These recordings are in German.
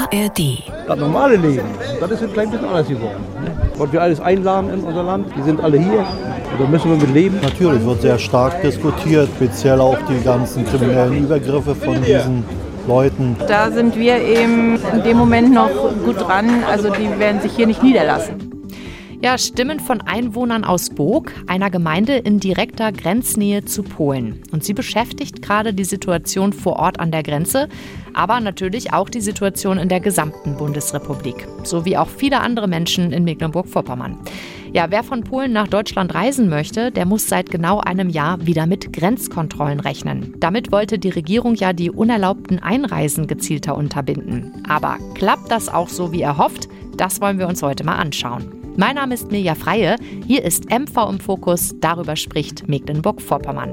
ARD. Das normale Leben, das ist ein klein bisschen anders geworden. Was wir alles einladen in unser Land, die sind alle hier. Da müssen wir mit leben. Natürlich wird sehr stark diskutiert, speziell auch die ganzen kriminellen Übergriffe von diesen Leuten. Da sind wir eben in dem Moment noch gut dran, also die werden sich hier nicht niederlassen. Ja, Stimmen von Einwohnern aus Boog, einer Gemeinde in direkter Grenznähe zu Polen. Und sie beschäftigt gerade die Situation vor Ort an der Grenze, aber natürlich auch die Situation in der gesamten Bundesrepublik, so wie auch viele andere Menschen in Mecklenburg-Vorpommern. Ja, wer von Polen nach Deutschland reisen möchte, der muss seit genau einem Jahr wieder mit Grenzkontrollen rechnen. Damit wollte die Regierung ja die unerlaubten Einreisen gezielter unterbinden. Aber klappt das auch so, wie erhofft? Das wollen wir uns heute mal anschauen. Mein Name ist Mirja Freie, hier ist MV im Fokus, darüber spricht Mecklenburg-Vorpommern.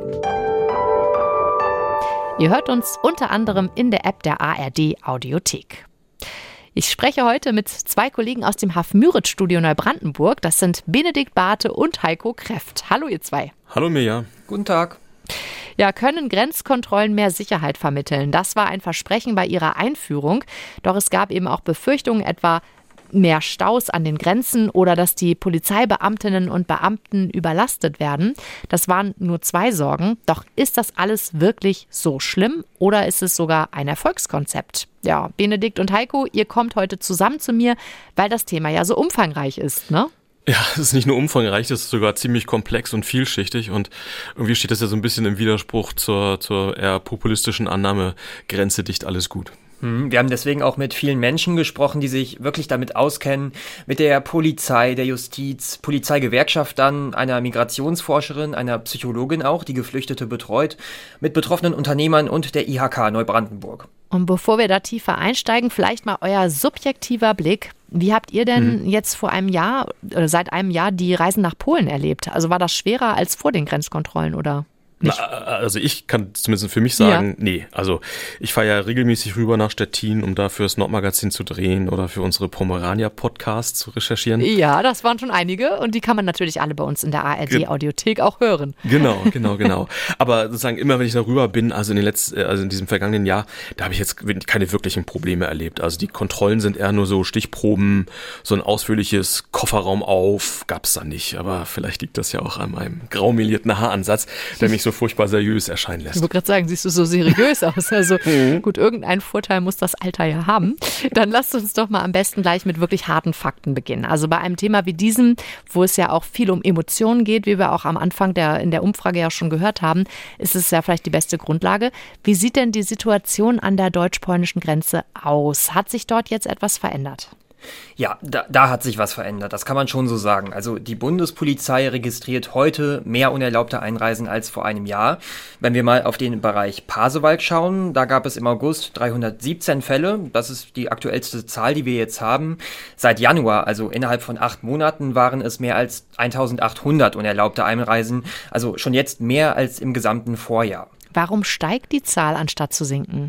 Ihr hört uns unter anderem in der App der ARD Audiothek. Ich spreche heute mit zwei Kollegen aus dem Haf-Müritz-Studio Neubrandenburg. Das sind Benedikt Barthe und Heiko Kreft. Hallo ihr zwei. Hallo Mirja. Guten Tag. Ja, können Grenzkontrollen mehr Sicherheit vermitteln? Das war ein Versprechen bei ihrer Einführung. Doch es gab eben auch Befürchtungen, etwa mehr Staus an den Grenzen oder dass die Polizeibeamtinnen und Beamten überlastet werden. Das waren nur zwei Sorgen. Doch ist das alles wirklich so schlimm oder ist es sogar ein Erfolgskonzept? Ja, Benedikt und Heiko, ihr kommt heute zusammen zu mir, weil das Thema ja so umfangreich ist, ne? Ja, es ist nicht nur umfangreich, es ist sogar ziemlich komplex und vielschichtig und irgendwie steht das ja so ein bisschen im Widerspruch zur eher populistischen Annahme, Grenze dicht, alles gut. Wir haben deswegen auch mit vielen Menschen gesprochen, die sich wirklich damit auskennen, mit der Polizei, der Justiz, Polizeigewerkschaftern, einer Migrationsforscherin, einer Psychologin auch, die Geflüchtete betreut, mit betroffenen Unternehmern und der IHK Neubrandenburg. Und bevor wir da tiefer einsteigen, vielleicht mal euer subjektiver Blick. Wie habt ihr denn jetzt vor einem Jahr, seit einem Jahr die Reisen nach Polen erlebt? Also war das schwerer als vor den Grenzkontrollen, oder? Na, also ich kann zumindest für mich sagen, nee. Also ich fahre ja regelmäßig rüber nach Stettin, um da fürs Nordmagazin zu drehen oder für unsere Pomerania-Podcasts zu recherchieren. Ja, das waren schon einige und die kann man natürlich alle bei uns in der ARD-Audiothek auch hören. Genau. Aber sozusagen immer, wenn ich da rüber bin, also in diesem vergangenen Jahr, da habe ich jetzt keine wirklichen Probleme erlebt. Also die Kontrollen sind eher nur so Stichproben, so ein ausführliches Kofferraum auf, gab's da nicht. Aber vielleicht liegt das ja auch an meinem graumelierten Haaransatz, der mich so furchtbar seriös erscheinen lässt. Ich wollte gerade sagen, siehst du so seriös aus. Also gut, irgendeinen Vorteil muss das Alter ja haben. Dann lasst uns doch mal am besten gleich mit wirklich harten Fakten beginnen. Also bei einem Thema wie diesem, wo es ja auch viel um Emotionen geht, wie wir auch am Anfang in der Umfrage ja schon gehört haben, ist es ja vielleicht die beste Grundlage. Wie sieht denn die Situation an der deutsch-polnischen Grenze aus? Hat sich dort jetzt etwas verändert? Ja, da hat sich was verändert, das kann man schon so sagen. Also die Bundespolizei registriert heute mehr unerlaubte Einreisen als vor einem Jahr. Wenn wir mal auf den Bereich Pasewalk schauen, da gab es im August 317 Fälle. Das ist die aktuellste Zahl, die wir jetzt haben. Seit Januar, also innerhalb von 8 Monaten, waren es mehr als 1800 unerlaubte Einreisen. Also schon jetzt mehr als im gesamten Vorjahr. Warum steigt die Zahl, anstatt zu sinken?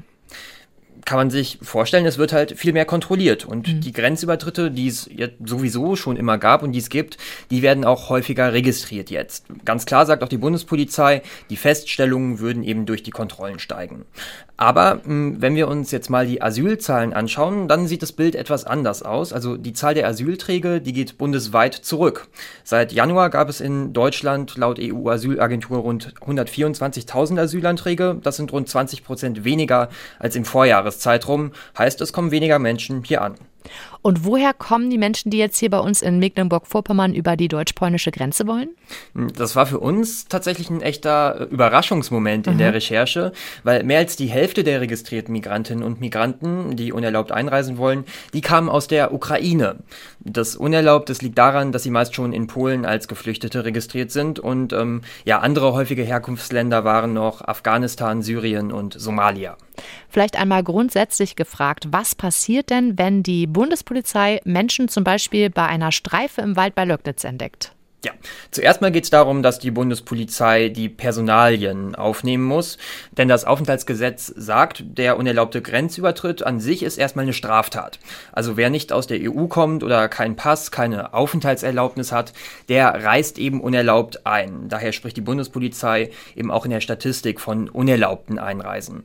Kann man sich vorstellen, es wird halt viel mehr kontrolliert. Und die Grenzübertritte, die es jetzt sowieso schon immer gab und die es gibt, die werden auch häufiger registriert jetzt. Ganz klar sagt auch die Bundespolizei, die Feststellungen würden eben durch die Kontrollen steigen. Aber wenn wir uns jetzt mal die Asylzahlen anschauen, dann sieht das Bild etwas anders aus. Also die Zahl der Asylanträge, die geht bundesweit zurück. Seit Januar gab es in Deutschland laut EU-Asylagentur rund 124.000 Asylanträge. Das sind rund 20% weniger als im Vorjahreszeitraum. Heißt, es kommen weniger Menschen hier an. Und woher kommen die Menschen, die jetzt hier bei uns in Mecklenburg-Vorpommern über die deutsch-polnische Grenze wollen? Das war für uns tatsächlich ein echter Überraschungsmoment in der Recherche, weil mehr als die Hälfte der registrierten Migrantinnen und Migranten, die unerlaubt einreisen wollen, die kamen aus der Ukraine. Das Unerlaubtes liegt daran, dass sie meist schon in Polen als Geflüchtete registriert sind und andere häufige Herkunftsländer waren noch Afghanistan, Syrien und Somalia. Vielleicht einmal grundsätzlich gefragt, was passiert denn, wenn die Bundespolizei Menschen zum Beispiel bei einer Streife im Wald bei Löcknitz entdeckt? Ja, zuerst mal geht es darum, dass die Bundespolizei die Personalien aufnehmen muss, denn das Aufenthaltsgesetz sagt, der unerlaubte Grenzübertritt an sich ist erstmal eine Straftat. Also wer nicht aus der EU kommt oder keinen Pass, keine Aufenthaltserlaubnis hat, der reist eben unerlaubt ein. Daher spricht die Bundespolizei eben auch in der Statistik von unerlaubten Einreisen.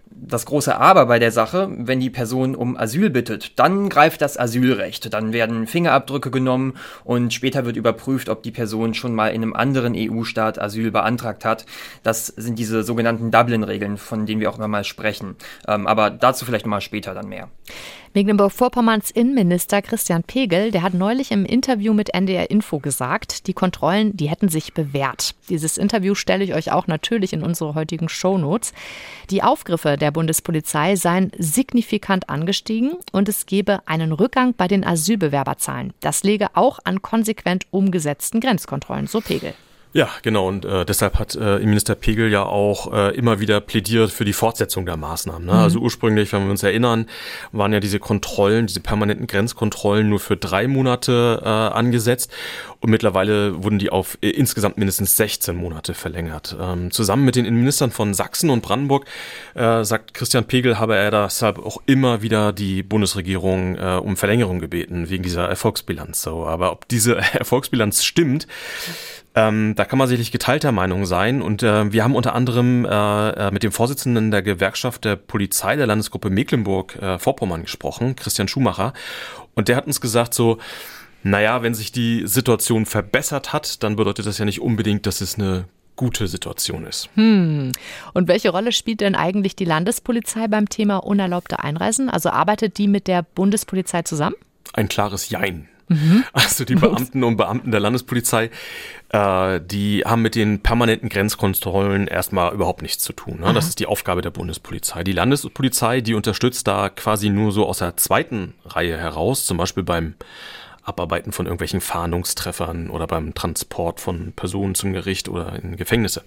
Das große Aber bei der Sache, wenn die Person um Asyl bittet, dann greift das Asylrecht. Dann werden Fingerabdrücke genommen und später wird überprüft, ob die Person schon mal in einem anderen EU-Staat Asyl beantragt hat. Das sind diese sogenannten Dublin-Regeln, von denen wir auch immer mal sprechen. Aber dazu vielleicht nochmal später dann mehr. Mecklenburg-Vorpommerns Innenminister Christian Pegel, der hat neulich im Interview mit NDR Info gesagt, die Kontrollen, die hätten sich bewährt. Dieses Interview stelle ich euch auch natürlich in unsere heutigen Shownotes. Die Aufgriffe der Bundespolizei seien signifikant angestiegen und es gebe einen Rückgang bei den Asylbewerberzahlen. Das läge auch an konsequent umgesetzten Grenzkontrollen, so Pegel. Ja, genau. Und deshalb hat Innenminister Pegel ja auch immer wieder plädiert für die Fortsetzung der Maßnahmen. Ne? Also ursprünglich, wenn wir uns erinnern, waren ja diese Kontrollen, diese permanenten Grenzkontrollen nur für 3 Monate angesetzt. Und mittlerweile wurden die auf insgesamt mindestens 16 Monate verlängert. Zusammen mit den Innenministern von Sachsen und Brandenburg, sagt Christian Pegel, habe er deshalb auch immer wieder die Bundesregierung um Verlängerung gebeten, wegen dieser Erfolgsbilanz. So, aber ob diese Erfolgsbilanz stimmt, da kann man sicherlich geteilter Meinung sein. Und wir haben unter anderem mit dem Vorsitzenden der Gewerkschaft der Polizei der Landesgruppe Mecklenburg-Vorpommern gesprochen, Christian Schumacher. Und der hat uns gesagt so, naja, wenn sich die Situation verbessert hat, dann bedeutet das ja nicht unbedingt, dass es eine gute Situation ist. Und welche Rolle spielt denn eigentlich die Landespolizei beim Thema unerlaubte Einreisen? Also arbeitet die mit der Bundespolizei zusammen? Ein klares Jein. Also die Beamten und Beamten der Landespolizei, die haben mit den permanenten Grenzkontrollen erstmal überhaupt nichts zu tun. Ne? Das ist die Aufgabe der Bundespolizei. Die Landespolizei, die unterstützt da quasi nur so aus der zweiten Reihe heraus, zum Beispiel beim Abarbeiten von irgendwelchen Fahndungstreffern oder beim Transport von Personen zum Gericht oder in Gefängnisse.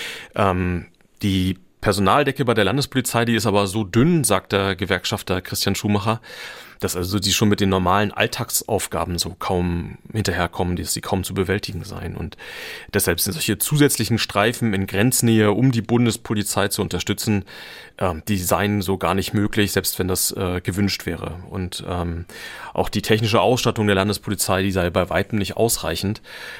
Die Personaldecke bei der Landespolizei, die ist aber so dünn, sagt der Gewerkschafter Christian Schumacher, dass also die schon mit den normalen Alltagsaufgaben so kaum hinterherkommen, dass sie kaum zu bewältigen seien. Und deshalb sind solche zusätzlichen Streifen in Grenznähe, um die Bundespolizei zu unterstützen, die seien so gar nicht möglich, selbst wenn das gewünscht wäre. Und auch die technische Ausstattung der Landespolizei, die sei bei weitem nicht ausreichend.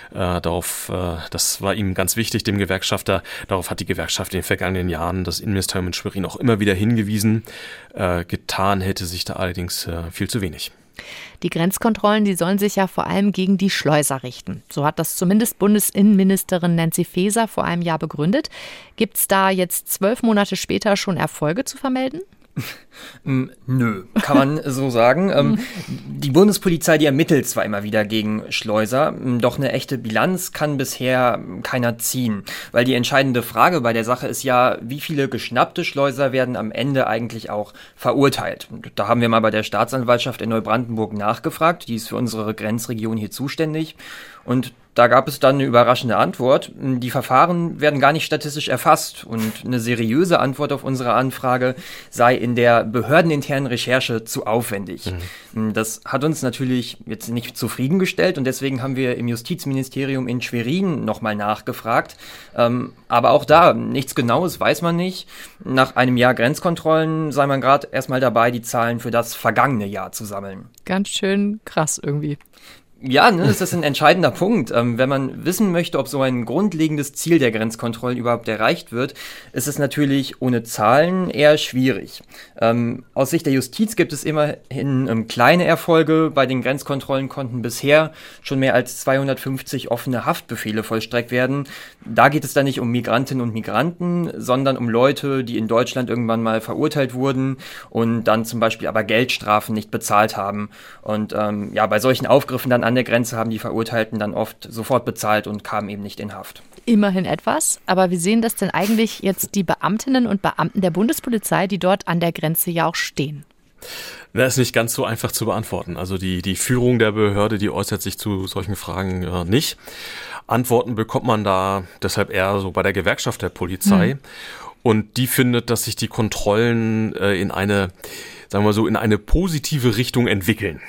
Das war ihm ganz wichtig, dem Gewerkschafter. Darauf hat die Gewerkschaft in den vergangenen Jahren das Innenministerium in Schwerin auch immer wieder hingewiesen. Getan hätte sich da allerdings viel zu wenig. Die Grenzkontrollen, die sollen sich ja vor allem gegen die Schleuser richten. So hat das zumindest Bundesinnenministerin Nancy Faeser vor einem Jahr begründet. Gibt es da jetzt 12 Monate später schon Erfolge zu vermelden? Nö, kann man so sagen. Die Bundespolizei, die ermittelt zwar immer wieder gegen Schleuser, doch eine echte Bilanz kann bisher keiner ziehen. Weil die entscheidende Frage bei der Sache ist ja, wie viele geschnappte Schleuser werden am Ende eigentlich auch verurteilt. Und da haben wir mal bei der Staatsanwaltschaft in Neubrandenburg nachgefragt, die ist für unsere Grenzregion hier zuständig. Und da gab es dann eine überraschende Antwort. Die Verfahren werden gar nicht statistisch erfasst und eine seriöse Antwort auf unsere Anfrage sei in der behördeninternen Recherche zu aufwendig. Das hat uns natürlich jetzt nicht zufriedengestellt und deswegen haben wir im Justizministerium in Schwerin nochmal nachgefragt. Aber auch da, nichts Genaues weiß man nicht. Nach einem Jahr Grenzkontrollen sei man gerade erstmal dabei, die Zahlen für das vergangene Jahr zu sammeln. Ganz schön krass irgendwie. Ja, das ist ein entscheidender Punkt. Wenn man wissen möchte, ob so ein grundlegendes Ziel der Grenzkontrollen überhaupt erreicht wird, ist es natürlich ohne Zahlen eher schwierig. Aus Sicht der Justiz gibt es immerhin kleine Erfolge. Bei den Grenzkontrollen konnten bisher schon mehr als 250 offene Haftbefehle vollstreckt werden. Da geht es dann nicht um Migrantinnen und Migranten, sondern um Leute, die in Deutschland irgendwann mal verurteilt wurden und dann zum Beispiel aber Geldstrafen nicht bezahlt haben. Und bei solchen Aufgriffen dann an der Grenze haben die Verurteilten dann oft sofort bezahlt und kamen eben nicht in Haft. Immerhin etwas, aber wie sehen das denn eigentlich jetzt die Beamtinnen und Beamten der Bundespolizei, die dort an der Grenze ja auch stehen? Das ist nicht ganz so einfach zu beantworten. Also die Führung der Behörde, die äußert sich zu solchen Fragen nicht. Antworten bekommt man da deshalb eher so bei der Gewerkschaft der Polizei. Und die findet, dass sich die Kontrollen in eine positive Richtung entwickeln.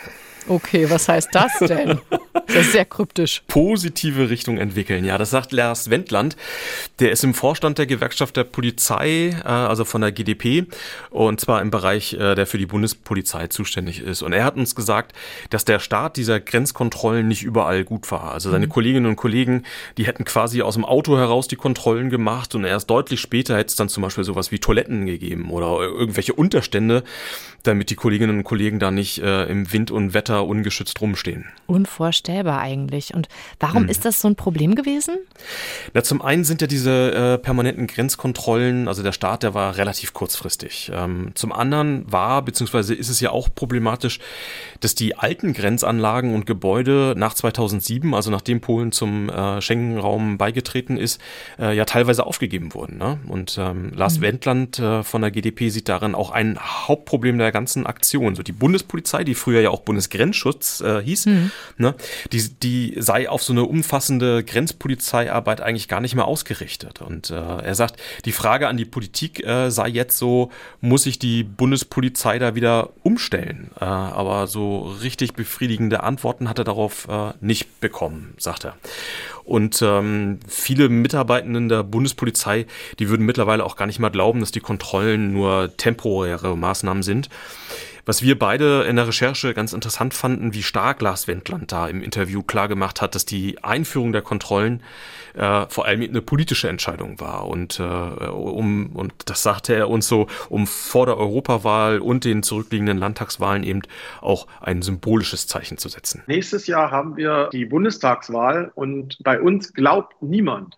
Okay, was heißt das denn? Das ist sehr kryptisch. Positive Richtung entwickeln. Ja, das sagt Lars Wendland. Der ist im Vorstand der Gewerkschaft der Polizei, also von der GdP, und zwar im Bereich, der für die Bundespolizei zuständig ist. Und er hat uns gesagt, dass der Start dieser Grenzkontrollen nicht überall gut war. Also seine Kolleginnen und Kollegen, die hätten quasi aus dem Auto heraus die Kontrollen gemacht und erst deutlich später hätte es dann zum Beispiel sowas wie Toiletten gegeben oder irgendwelche Unterstände, damit die Kolleginnen und Kollegen da nicht im Wind und Wetter ungeschützt rumstehen. Unvorstellbar eigentlich. Und warum ist das so ein Problem gewesen? Na, zum einen sind ja diese permanenten Grenzkontrollen, also der Start, der war relativ kurzfristig. Zum anderen beziehungsweise ist es ja auch problematisch, dass die alten Grenzanlagen und Gebäude nach 2007, also nachdem Polen zum Schengen-Raum beigetreten ist, ja teilweise aufgegeben wurden. Ne? Und Lars Wendland von der GdP sieht darin auch ein Hauptproblem der ganzen Aktion. So die Bundespolizei, die früher ja auch Bundesgrenzschutz hieß, ne? Die sei auf so eine umfassende Grenzpolizeiarbeit eigentlich gar nicht mehr ausgerichtet. Und er sagt, die Frage an die Politik sei jetzt so, muss sich die Bundespolizei da wieder umstellen? Aber so richtig befriedigende Antworten hat er darauf nicht bekommen, sagt er. Und viele Mitarbeitenden der Bundespolizei, die würden mittlerweile auch gar nicht mehr glauben, dass die Kontrollen nur temporäre Maßnahmen sind. Was wir beide in der Recherche ganz interessant fanden, wie stark Lars Wendland da im Interview klargemacht hat, dass die Einführung der Kontrollen vor allem eine politische Entscheidung war. Und das sagte er uns so, um vor der Europawahl und den zurückliegenden Landtagswahlen eben auch ein symbolisches Zeichen zu setzen. Nächstes Jahr haben wir die Bundestagswahl und bei uns glaubt niemand,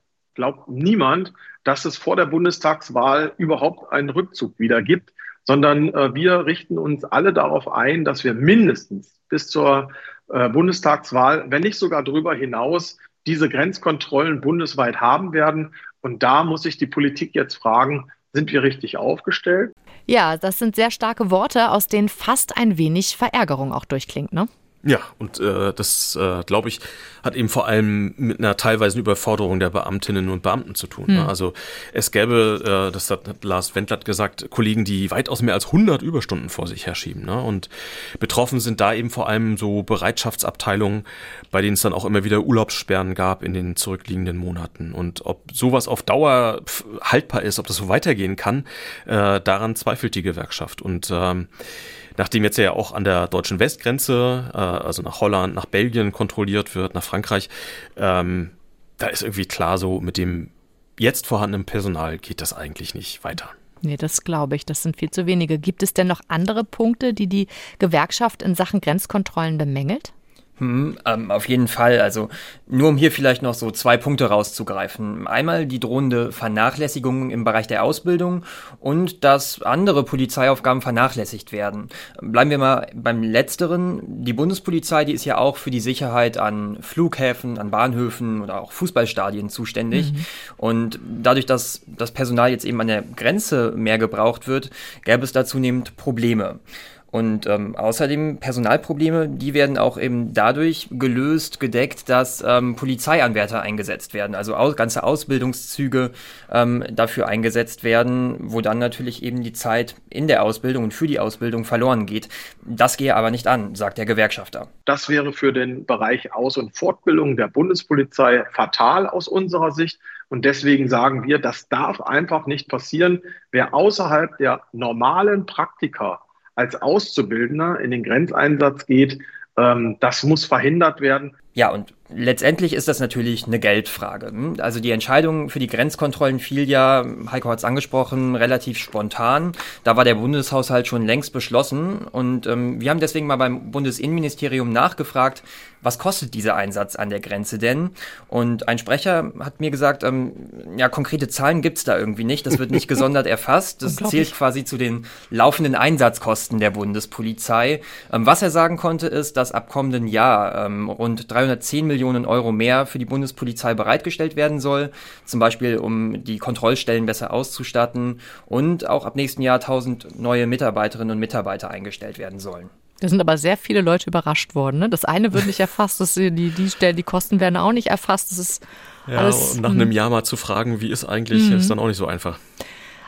dass es vor der Bundestagswahl überhaupt einen Rückzug wieder gibt, sondern wir richten uns alle darauf ein, dass wir mindestens bis zur Bundestagswahl, wenn nicht sogar darüber hinaus, diese Grenzkontrollen bundesweit haben werden. Und da muss sich die Politik jetzt fragen, sind wir richtig aufgestellt? Ja, das sind sehr starke Worte, aus denen fast ein wenig Verärgerung auch durchklingt, ne? Ja, und das, glaube ich, hat eben vor allem mit einer teilweisen Überforderung der Beamtinnen und Beamten zu tun. Ne? Also es gäbe, das hat Lars Wendland gesagt, Kollegen, die weitaus mehr als 100 Überstunden vor sich herschieben. Ne? Und betroffen sind da eben vor allem so Bereitschaftsabteilungen, bei denen es dann auch immer wieder Urlaubssperren gab in den zurückliegenden Monaten. Und ob sowas auf Dauer haltbar ist, ob das so weitergehen kann, daran zweifelt die Gewerkschaft. Und nachdem jetzt ja auch an der deutschen Westgrenze, also nach Holland, nach Belgien kontrolliert wird, nach Frankreich, da ist irgendwie klar, so mit dem jetzt vorhandenen Personal geht das eigentlich nicht weiter. Nee, das glaube ich, das sind viel zu wenige. Gibt es denn noch andere Punkte, die die Gewerkschaft in Sachen Grenzkontrollen bemängelt? Auf jeden Fall. Also nur um hier vielleicht noch so 2 Punkte rauszugreifen. Einmal die drohende Vernachlässigung im Bereich der Ausbildung und dass andere Polizeiaufgaben vernachlässigt werden. Bleiben wir mal beim Letzteren. Die Bundespolizei, die ist ja auch für die Sicherheit an Flughäfen, an Bahnhöfen oder auch Fußballstadien zuständig. Und dadurch, dass das Personal jetzt eben an der Grenze mehr gebraucht wird, gäbe es da zunehmend Probleme. Und außerdem Personalprobleme, die werden auch eben dadurch gelöst, gedeckt, dass Polizeianwärter eingesetzt werden, also ganze Ausbildungszüge dafür eingesetzt werden, wo dann natürlich eben die Zeit in der Ausbildung und für die Ausbildung verloren geht. Das gehe aber nicht an, sagt der Gewerkschafter. Das wäre für den Bereich Aus- und Fortbildung der Bundespolizei fatal aus unserer Sicht. Und deswegen sagen wir, das darf einfach nicht passieren. Wer außerhalb der normalen Praktika als Auszubildender in den Grenzeinsatz geht, das muss verhindert werden. Ja, und letztendlich ist das natürlich eine Geldfrage. Also die Entscheidung für die Grenzkontrollen fiel ja, Heiko hat es angesprochen, relativ spontan. Da war der Bundeshaushalt schon längst beschlossen. Und wir haben deswegen mal beim Bundesinnenministerium nachgefragt, was kostet dieser Einsatz an der Grenze denn? Und ein Sprecher hat mir gesagt, ja, konkrete Zahlen gibt's da irgendwie nicht. Das wird nicht gesondert erfasst. Das zählt quasi zu den laufenden Einsatzkosten der Bundespolizei. Was er sagen konnte, ist, dass ab kommenden Jahr rund 310 Millionen Euro mehr für die Bundespolizei bereitgestellt werden soll. Zum Beispiel, um die Kontrollstellen besser auszustatten. Und auch ab nächsten Jahr 1000 neue Mitarbeiterinnen und Mitarbeiter eingestellt werden sollen. Da sind aber sehr viele Leute überrascht worden. Ne? Das eine wird nicht erfasst, die Kosten werden auch nicht erfasst. Das ist alles, und nach einem Jahr mal zu fragen, wie ist eigentlich, ist dann auch nicht so einfach.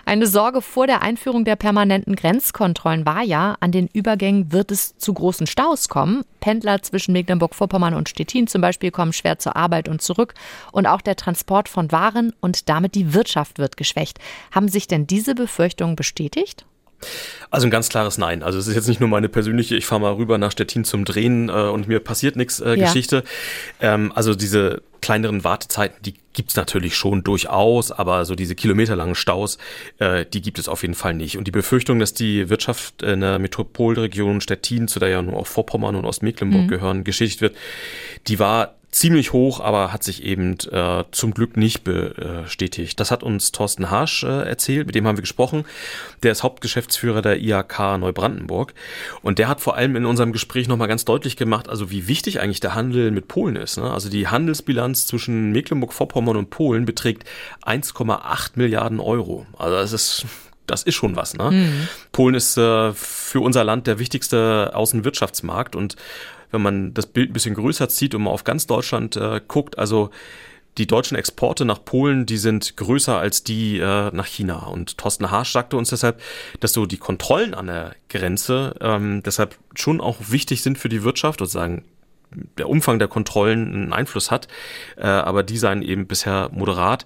Eine Sorge vor der Einführung der permanenten Grenzkontrollen war ja, an den Übergängen wird es zu großen Staus kommen. Pendler zwischen Mecklenburg-Vorpommern und Stettin zum Beispiel kommen schwer zur Arbeit und zurück. Und auch der Transport von Waren und damit die Wirtschaft wird geschwächt. Haben sich denn diese Befürchtungen bestätigt? Also ein ganz klares Nein. Also es ist jetzt nicht nur meine persönliche, ich fahre mal rüber nach Stettin zum Drehen und mir passiert nichts Geschichte. Also diese kleineren Wartezeiten, die gibt's natürlich schon durchaus, aber so diese kilometerlangen Staus, die gibt es auf jeden Fall nicht. Und die Befürchtung, dass die Wirtschaft in der Metropolregion Stettin, zu der ja nur auch Vorpommern und Ostmecklenburg gehören, geschädigt wird, die war ziemlich hoch, aber hat sich eben zum Glück nicht bestätigt. Das hat uns Thorsten Harsch erzählt, mit dem haben wir gesprochen. Der ist Hauptgeschäftsführer der IHK Neubrandenburg und der hat vor allem in unserem Gespräch nochmal ganz deutlich gemacht, also wie wichtig eigentlich der Handel mit Polen ist. Ne? Also die Handelsbilanz zwischen Mecklenburg-Vorpommern und Polen beträgt 1,8 Milliarden Euro. Also das ist schon was. Ne? Polen ist für unser Land der wichtigste Außenwirtschaftsmarkt und wenn man das Bild ein bisschen größer zieht und mal auf ganz Deutschland guckt, also die deutschen Exporte nach Polen, die sind größer als die nach China. Und Thorsten Harsch sagte uns deshalb, dass so die Kontrollen an der Grenze deshalb schon auch wichtig sind für die Wirtschaft, sozusagen der Umfang der Kontrollen einen Einfluss hat, aber die seien eben bisher moderat.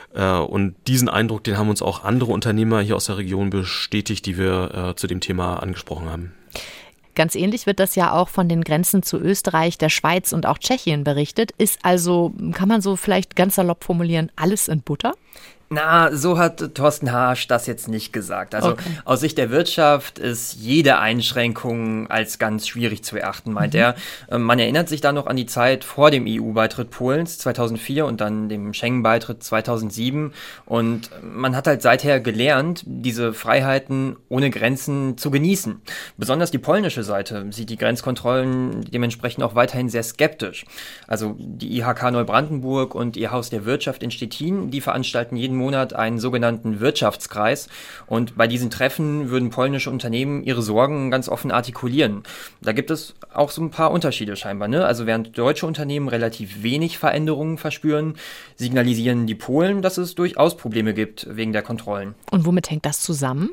Und diesen Eindruck, den haben uns auch andere Unternehmer hier aus der Region bestätigt, die wir zu dem Thema angesprochen haben. Ganz ähnlich wird das ja auch von den Grenzen zu Österreich, der Schweiz und auch Tschechien berichtet. Ist also, kann man so vielleicht ganz salopp formulieren, alles in Butter? Na, so hat Thorsten Harsch das jetzt nicht gesagt. Also aus Sicht der Wirtschaft ist jede Einschränkung als ganz schwierig zu erachten, meint er. Man erinnert sich da noch an die Zeit vor dem EU-Beitritt Polens 2004 und dann dem Schengen-Beitritt 2007. Und man hat halt seither gelernt, diese Freiheiten ohne Grenzen zu genießen. Besonders die polnische Seite sieht die Grenzkontrollen dementsprechend auch weiterhin sehr skeptisch. Also die IHK Neubrandenburg und ihr Haus der Wirtschaft in Stettin, die veranstalten jeden Monat einen sogenannten Wirtschaftskreis und bei diesen Treffen würden polnische Unternehmen ihre Sorgen ganz offen artikulieren. Da gibt es auch so ein paar Unterschiede scheinbar, ne? Also während deutsche Unternehmen relativ wenig Veränderungen verspüren, signalisieren die Polen, dass es durchaus Probleme gibt wegen der Kontrollen. Und womit hängt das zusammen?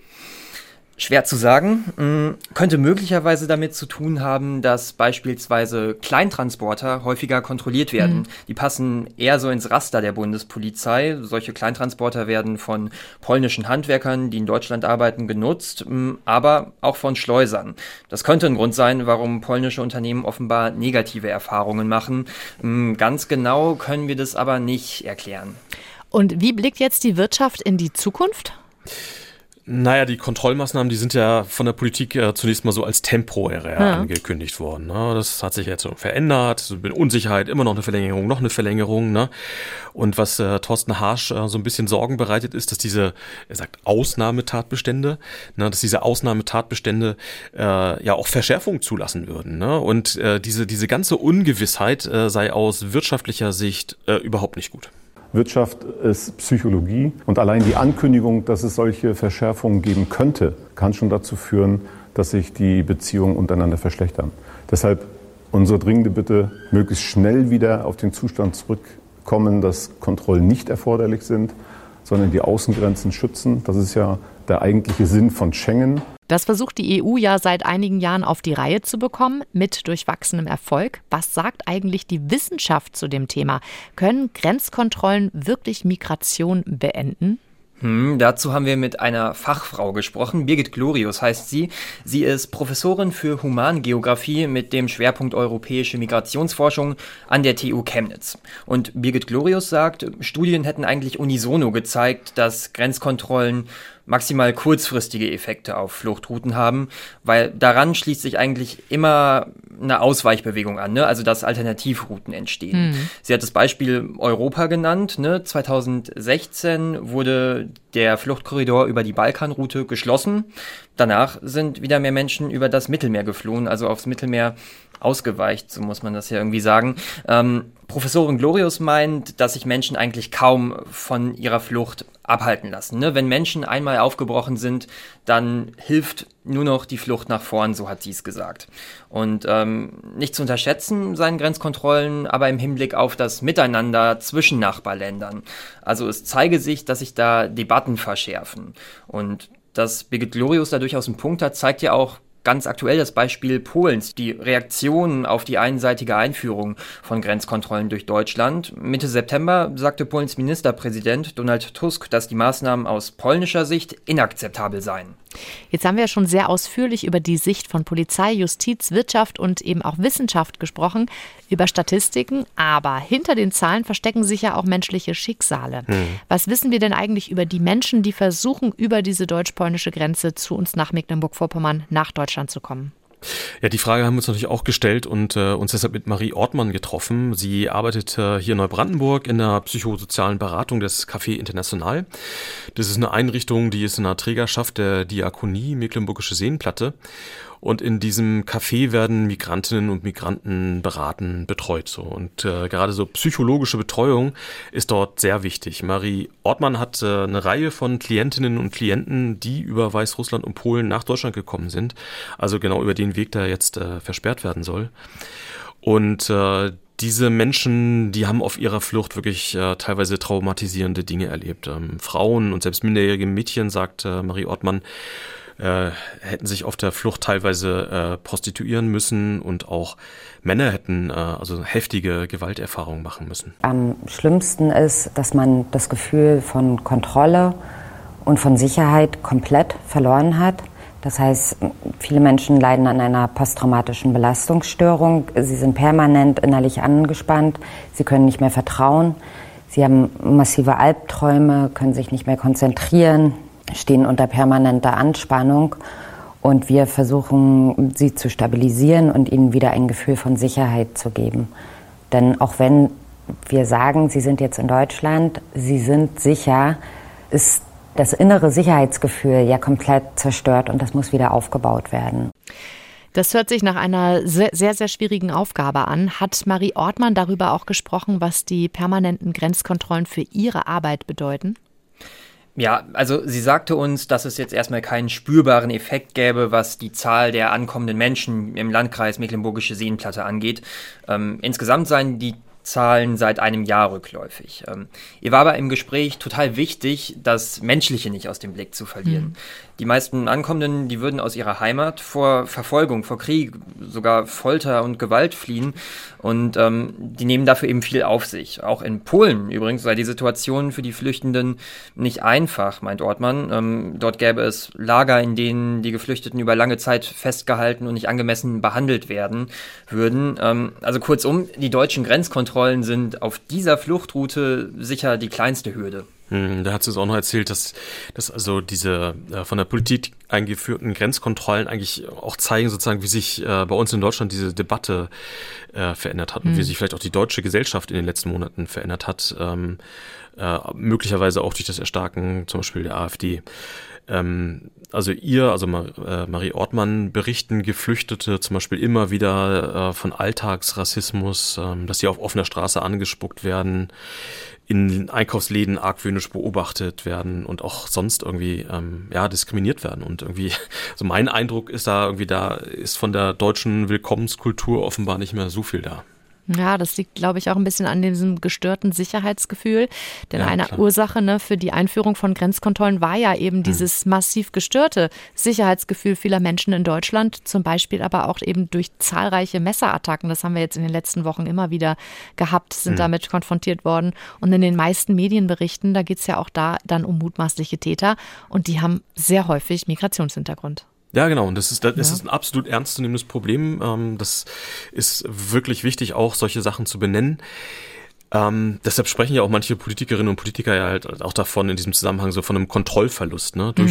Schwer zu sagen, könnte möglicherweise damit zu tun haben, dass beispielsweise Kleintransporter häufiger kontrolliert werden. Die passen eher so ins Raster der Bundespolizei. Solche Kleintransporter werden von polnischen Handwerkern, die in Deutschland arbeiten, genutzt, aber auch von Schleusern. Das könnte ein Grund sein, warum polnische Unternehmen offenbar negative Erfahrungen machen. Ganz genau können wir das aber nicht erklären. Und wie blickt jetzt die Wirtschaft in die Zukunft? Naja, die Kontrollmaßnahmen, die sind ja von der Politik zunächst mal so als temporär angekündigt worden. Ne? Das hat sich jetzt so verändert, mit Unsicherheit, immer noch eine Verlängerung, noch eine Verlängerung. Ne? Und was Thorsten Harsch so ein bisschen Sorgen bereitet, ist, dass diese, er sagt, Ausnahmetatbestände, ne, dass diese Ausnahmetatbestände ja auch Verschärfungen zulassen würden. Ne? Und diese ganze Ungewissheit sei aus wirtschaftlicher Sicht überhaupt nicht gut. Wirtschaft ist Psychologie und allein die Ankündigung, dass es solche Verschärfungen geben könnte, kann schon dazu führen, dass sich die Beziehungen untereinander verschlechtern. Deshalb unsere dringende Bitte, möglichst schnell wieder auf den Zustand zurückkommen, dass Kontrollen nicht erforderlich sind, sondern die Außengrenzen schützen. Das ist ja der eigentliche Sinn von Schengen. Das versucht die EU ja seit einigen Jahren auf die Reihe zu bekommen, mit durchwachsenem Erfolg. Was sagt eigentlich die Wissenschaft zu dem Thema? Können Grenzkontrollen wirklich Migration beenden? Dazu haben wir mit einer Fachfrau gesprochen. Birgit Glorius heißt sie. Sie ist Professorin für Humangeografie mit dem Schwerpunkt europäische Migrationsforschung an der TU Chemnitz. Und Birgit Glorius sagt, Studien hätten eigentlich unisono gezeigt, dass Grenzkontrollen maximal kurzfristige Effekte auf Fluchtrouten haben, weil daran schließt sich eigentlich immer eine Ausweichbewegung an, ne? Also dass Alternativrouten entstehen. Sie hat das Beispiel Europa genannt, ne? 2016 wurde der Fluchtkorridor über die Balkanroute geschlossen. Danach sind wieder mehr Menschen über das Mittelmeer geflohen, also aufs Mittelmeer ausgeweicht, so muss man das ja irgendwie sagen. Professorin Glorius meint, dass sich Menschen eigentlich kaum von ihrer Flucht abhalten lassen. Ne? Wenn Menschen einmal aufgebrochen sind, dann hilft nur noch die Flucht nach vorn, so hat sie es gesagt. Und nicht zu unterschätzen seien Grenzkontrollen, aber im Hinblick auf das Miteinander zwischen Nachbarländern. Also es zeige sich, dass sich da Debatten verschärfen. Und dass Birgit Glorius da durchaus einen Punkt hat, zeigt ja auch ganz aktuell das Beispiel Polens, die Reaktionen auf die einseitige Einführung von Grenzkontrollen durch Deutschland. Mitte September sagte Polens Ministerpräsident Donald Tusk, dass die Maßnahmen aus polnischer Sicht inakzeptabel seien. Jetzt haben wir ja schon sehr ausführlich über die Sicht von Polizei, Justiz, Wirtschaft und eben auch Wissenschaft gesprochen, über Statistiken, aber hinter den Zahlen verstecken sich ja auch menschliche Schicksale. Was wissen wir denn eigentlich über die Menschen, die versuchen, über diese deutsch-polnische Grenze zu uns nach Mecklenburg-Vorpommern, nach Deutschland zu kommen? Ja, die Frage haben wir uns natürlich auch gestellt und uns deshalb mit Marie Ortmann getroffen. Sie arbeitet hier in Neubrandenburg in der psychosozialen Beratung des Café International. Das ist eine Einrichtung, die ist in der Trägerschaft der Diakonie Mecklenburgische Seenplatte. Und in diesem Café werden Migrantinnen und Migranten beraten, betreut. So. Und gerade so psychologische Betreuung ist dort sehr wichtig. Marie Ortmann hat eine Reihe von Klientinnen und Klienten, die über Weißrussland und Polen nach Deutschland gekommen sind. Also genau über den Weg, der jetzt versperrt werden soll. Und diese Menschen, die haben auf ihrer Flucht wirklich teilweise traumatisierende Dinge erlebt. Frauen und selbst minderjährige Mädchen, sagt Marie Ortmann, hätten sich auf der Flucht teilweise prostituieren müssen und auch Männer hätten also heftige Gewalterfahrungen machen müssen. Am schlimmsten ist, dass man das Gefühl von Kontrolle und von Sicherheit komplett verloren hat. Das heißt, viele Menschen leiden an einer posttraumatischen Belastungsstörung. Sie sind permanent innerlich angespannt, sie können nicht mehr vertrauen, sie haben massive Albträume, können sich nicht mehr konzentrieren, stehen unter permanenter Anspannung und wir versuchen, sie zu stabilisieren und ihnen wieder ein Gefühl von Sicherheit zu geben. Denn auch wenn wir sagen, sie sind jetzt in Deutschland, sie sind sicher, ist das innere Sicherheitsgefühl ja komplett zerstört und das muss wieder aufgebaut werden. Das hört sich nach einer sehr, sehr, sehr schwierigen Aufgabe an. Hat Marie Ortmann darüber auch gesprochen, was die permanenten Grenzkontrollen für ihre Arbeit bedeuten? Ja, also sie sagte uns, dass es jetzt erstmal keinen spürbaren Effekt gäbe, was die Zahl der ankommenden Menschen im Landkreis Mecklenburgische Seenplatte angeht. Insgesamt seien die Zahlen seit einem Jahr rückläufig. Ihr war aber im Gespräch total wichtig, das Menschliche nicht aus dem Blick zu verlieren. Die meisten Ankommenden, die würden aus ihrer Heimat vor Verfolgung, vor Krieg, sogar Folter und Gewalt fliehen und die nehmen dafür eben viel auf sich. Auch in Polen übrigens sei die Situation für die Flüchtenden nicht einfach, meint Ortmann. Dort gäbe es Lager, in denen die Geflüchteten über lange Zeit festgehalten und nicht angemessen behandelt werden würden. Also kurzum, die deutschen Grenzkontrollen sind auf dieser Fluchtroute sicher die kleinste Hürde. Da hat sie es auch noch erzählt, dass also diese von der Politik eingeführten Grenzkontrollen eigentlich auch zeigen, sozusagen, wie sich bei uns in Deutschland diese Debatte verändert hat und wie sich vielleicht auch die deutsche Gesellschaft in den letzten Monaten verändert hat, möglicherweise auch durch das Erstarken zum Beispiel der AfD. Also Marie Ortmann berichten Geflüchtete zum Beispiel immer wieder von Alltagsrassismus, dass sie auf offener Straße angespuckt werden, in Einkaufsläden argwöhnisch beobachtet werden und auch sonst irgendwie diskriminiert werden. Und irgendwie, also mein Eindruck ist da ist von der deutschen Willkommenskultur offenbar nicht mehr so viel da. Ja, das liegt, glaube ich, auch ein bisschen an diesem gestörten Sicherheitsgefühl. Denn eine Ursache für die Einführung von Grenzkontrollen war ja eben dieses massiv gestörte Sicherheitsgefühl vieler Menschen in Deutschland. Zum Beispiel aber auch eben durch zahlreiche Messerattacken. Das haben wir jetzt in den letzten Wochen immer wieder gehabt, sind damit konfrontiert worden. Und in den meisten Medienberichten, da geht es ja auch da dann um mutmaßliche Täter. Und die haben sehr häufig Migrationshintergrund. Ja, genau. Und das ist ein absolut ernstzunehmendes Problem. Das ist wirklich wichtig, auch solche Sachen zu benennen. Deshalb sprechen ja auch manche Politikerinnen und Politiker ja halt auch davon in diesem Zusammenhang so von einem Kontrollverlust, ne? Durch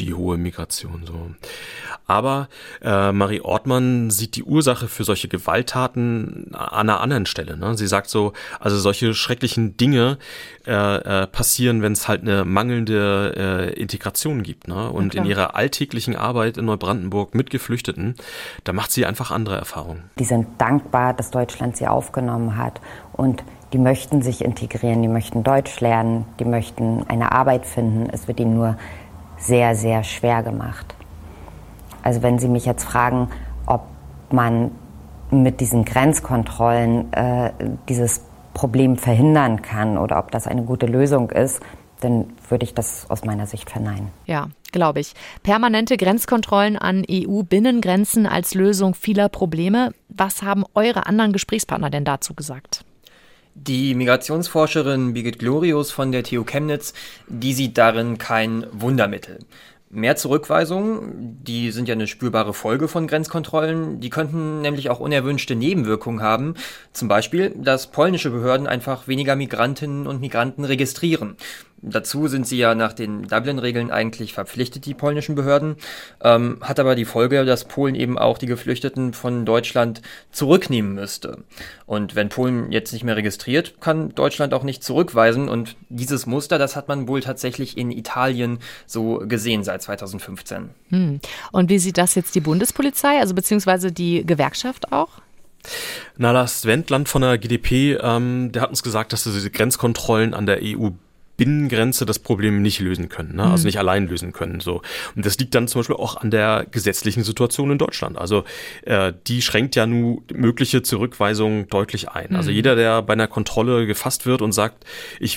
die hohe Migration so. Aber Marie Ortmann sieht die Ursache für solche Gewalttaten an einer anderen Stelle. Ne? Sie sagt so, also solche schrecklichen Dinge passieren, wenn es halt eine mangelnde Integration gibt. Ne? Und in ihrer alltäglichen Arbeit in Neubrandenburg mit Geflüchteten, da macht sie einfach andere Erfahrungen. Die sind dankbar, dass Deutschland sie aufgenommen hat und die möchten sich integrieren, die möchten Deutsch lernen, die möchten eine Arbeit finden. Es wird ihnen nur sehr, sehr schwer gemacht. Also wenn Sie mich jetzt fragen, ob man mit diesen Grenzkontrollen dieses Problem verhindern kann oder ob das eine gute Lösung ist, dann würde ich das aus meiner Sicht verneinen. Ja, glaube ich. Permanente Grenzkontrollen an EU-Binnengrenzen als Lösung vieler Probleme. Was haben eure anderen Gesprächspartner denn dazu gesagt? Die Migrationsforscherin Birgit Glorius von der TU Chemnitz, die sieht darin kein Wundermittel. Mehr Zurückweisungen, die sind ja eine spürbare Folge von Grenzkontrollen, die könnten nämlich auch unerwünschte Nebenwirkungen haben. Zum Beispiel, dass polnische Behörden einfach weniger Migrantinnen und Migranten registrieren. Dazu sind sie ja nach den Dublin-Regeln eigentlich verpflichtet, die polnischen Behörden, hat aber die Folge, dass Polen eben auch die Geflüchteten von Deutschland zurücknehmen müsste. Und wenn Polen jetzt nicht mehr registriert, kann Deutschland auch nicht zurückweisen. Und dieses Muster, das hat man wohl tatsächlich in Italien so gesehen seit 2015. Und wie sieht das jetzt die Bundespolizei, also beziehungsweise die Gewerkschaft auch? Na, Lars Wendland von der GdP, der hat uns gesagt, dass diese Grenzkontrollen an der EU-Binnengrenze das Problem nicht lösen können, ne? Also nicht allein lösen können. So. Und das liegt dann zum Beispiel auch an der gesetzlichen Situation in Deutschland. Also die schränkt ja nun mögliche Zurückweisungen deutlich ein. Also jeder, der bei einer Kontrolle gefasst wird und sagt, ich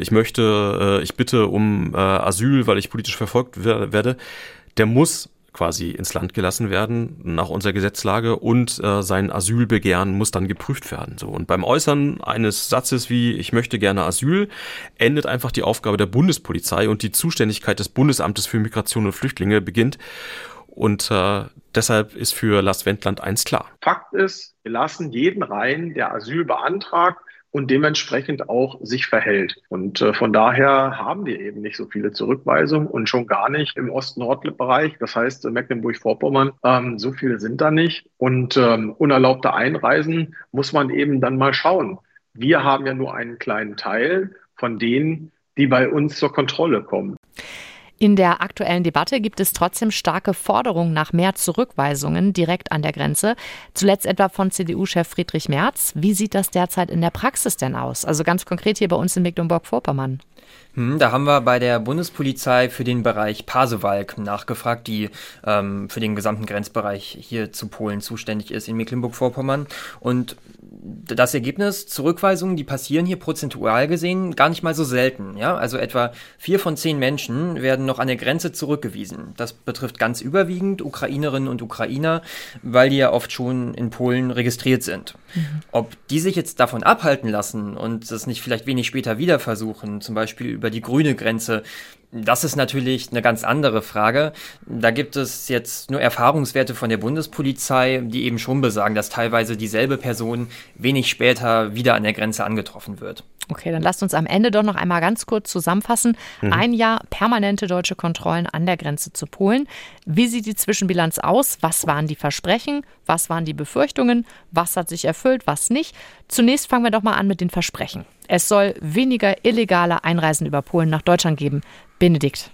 bitte um Asyl, weil ich politisch verfolgt werde, der muss quasi ins Land gelassen werden nach unserer Gesetzlage und sein Asylbegehren muss dann geprüft werden. So. Und beim Äußern eines Satzes wie ich möchte gerne Asyl endet einfach die Aufgabe der Bundespolizei und die Zuständigkeit des Bundesamtes für Migration und Flüchtlinge beginnt. Und deshalb ist für Lars Wendland eins klar. Fakt ist, wir lassen jeden rein, der Asyl beantragt und dementsprechend auch sich verhält. Und von daher haben wir eben nicht so viele Zurückweisungen und schon gar nicht im Ost-Nord-Bereich. Das heißt, Mecklenburg-Vorpommern, so viele sind da nicht. Und unerlaubte Einreisen muss man eben dann mal schauen. Wir haben ja nur einen kleinen Teil von denen, die bei uns zur Kontrolle kommen. In der aktuellen Debatte gibt es trotzdem starke Forderungen nach mehr Zurückweisungen direkt an der Grenze. Zuletzt etwa von CDU-Chef Friedrich Merz. Wie sieht das derzeit in der Praxis denn aus? Also ganz konkret hier bei uns in Mecklenburg-Vorpommern. Da haben wir bei der Bundespolizei für den Bereich Pasewalk nachgefragt, die für den gesamten Grenzbereich hier zu Polen zuständig ist in Mecklenburg-Vorpommern. Und das Ergebnis, Zurückweisungen, die passieren hier prozentual gesehen gar nicht mal so selten. Ja? Also etwa 4 von 10 Menschen werden noch an der Grenze zurückgewiesen. Das betrifft ganz überwiegend Ukrainerinnen und Ukrainer, weil die ja oft schon in Polen registriert sind. Ob die sich jetzt davon abhalten lassen und das nicht vielleicht wenig später wieder versuchen, zum Beispiel über die grüne Grenze, das ist natürlich eine ganz andere Frage. Da gibt es jetzt nur Erfahrungswerte von der Bundespolizei, die eben schon besagen, dass teilweise dieselbe Person wenig später wieder an der Grenze angetroffen wird. Okay, dann lasst uns am Ende doch noch einmal ganz kurz zusammenfassen. Ein Jahr permanente deutsche Kontrollen an der Grenze zu Polen. Wie sieht die Zwischenbilanz aus? Was waren die Versprechen? Was waren die Befürchtungen? Was hat sich erfüllt? Was nicht? Zunächst fangen wir doch mal an mit den Versprechen. Es soll weniger illegale Einreisen über Polen nach Deutschland geben. Benedikt.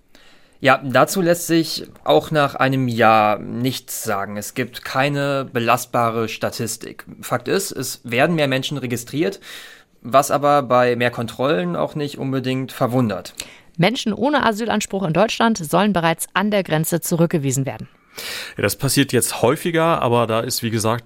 Ja, dazu lässt sich auch nach einem Jahr nichts sagen. Es gibt keine belastbare Statistik. Fakt ist, es werden mehr Menschen registriert, was aber bei mehr Kontrollen auch nicht unbedingt verwundert. Menschen ohne Asylanspruch in Deutschland sollen bereits an der Grenze zurückgewiesen werden. Ja, das passiert jetzt häufiger, aber da ist, wie gesagt,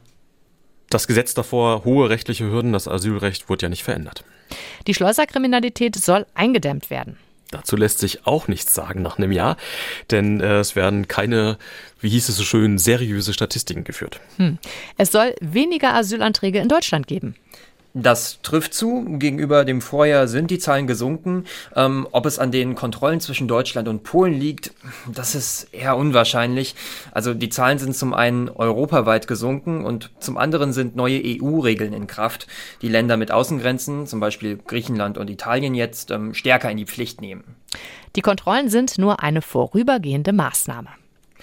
das Gesetz davor, hohe rechtliche Hürden, das Asylrecht wurde ja nicht verändert. Die Schleuserkriminalität soll eingedämmt werden. Dazu lässt sich auch nichts sagen nach einem Jahr, denn es werden keine, wie hieß es so schön, seriöse Statistiken geführt. Es soll weniger Asylanträge in Deutschland geben. Das trifft zu. Gegenüber dem Vorjahr sind die Zahlen gesunken. Ob es an den Kontrollen zwischen Deutschland und Polen liegt, das ist eher unwahrscheinlich. Also die Zahlen sind zum einen europaweit gesunken und zum anderen sind neue EU-Regeln in Kraft, die Länder mit Außengrenzen, zum Beispiel Griechenland und Italien jetzt, stärker in die Pflicht nehmen. Die Kontrollen sind nur eine vorübergehende Maßnahme.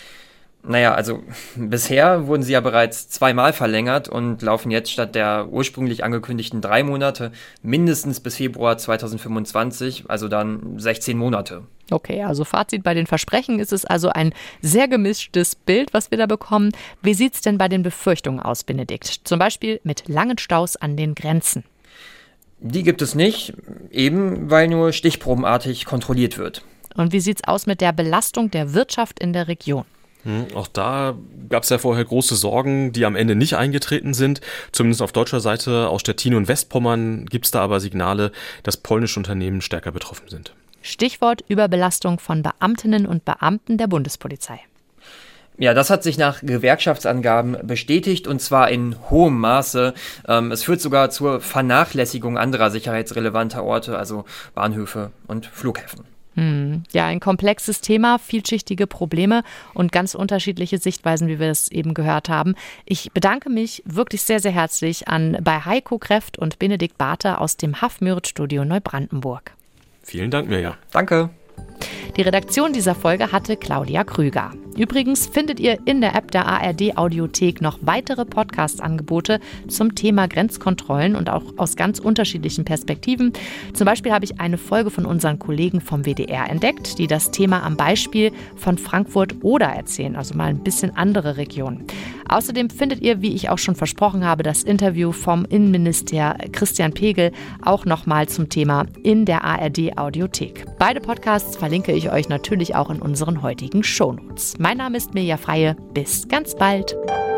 Naja, also bisher wurden sie ja bereits 2-mal verlängert und laufen jetzt statt der ursprünglich angekündigten 3 Monate mindestens bis Februar 2025, also dann 16 Monate. Okay, also Fazit: Bei den Versprechen ist es also ein sehr gemischtes Bild, was wir da bekommen. Wie sieht's denn bei den Befürchtungen aus, Benedikt? Zum Beispiel mit langen Staus an den Grenzen. Die gibt es nicht, eben weil nur stichprobenartig kontrolliert wird. Und wie sieht's aus mit der Belastung der Wirtschaft in der Region? Auch da gab es ja vorher große Sorgen, die am Ende nicht eingetreten sind. Zumindest auf deutscher Seite, aus Stettin und Westpommern, gibt es da aber Signale, dass polnische Unternehmen stärker betroffen sind. Stichwort Überbelastung von Beamtinnen und Beamten der Bundespolizei. Ja, das hat sich nach Gewerkschaftsangaben bestätigt, und zwar in hohem Maße. Es führt sogar zur Vernachlässigung anderer sicherheitsrelevanter Orte, also Bahnhöfe und Flughäfen. Ja, ein komplexes Thema, vielschichtige Probleme und ganz unterschiedliche Sichtweisen, wie wir es eben gehört haben. Ich bedanke mich wirklich sehr, sehr herzlich bei Heiko Kräft und Benedikt Barther aus dem Hafmüritz-Studio Neubrandenburg. Vielen Dank, Mirja. Danke. Die Redaktion dieser Folge hatte Claudia Krüger. Übrigens findet ihr in der App der ARD-Audiothek noch weitere Podcast-Angebote zum Thema Grenzkontrollen und auch aus ganz unterschiedlichen Perspektiven. Zum Beispiel habe ich eine Folge von unseren Kollegen vom WDR entdeckt, die das Thema am Beispiel von Frankfurt-Oder erzählen, also mal ein bisschen andere Regionen. Außerdem findet ihr, wie ich auch schon versprochen habe, das Interview vom Innenminister Christian Pegel auch nochmal zum Thema in der ARD-Audiothek. Beide Podcasts verlinke ich euch natürlich auch in unseren heutigen Shownotes. Mein Name ist Mirja Freie. Bis ganz bald.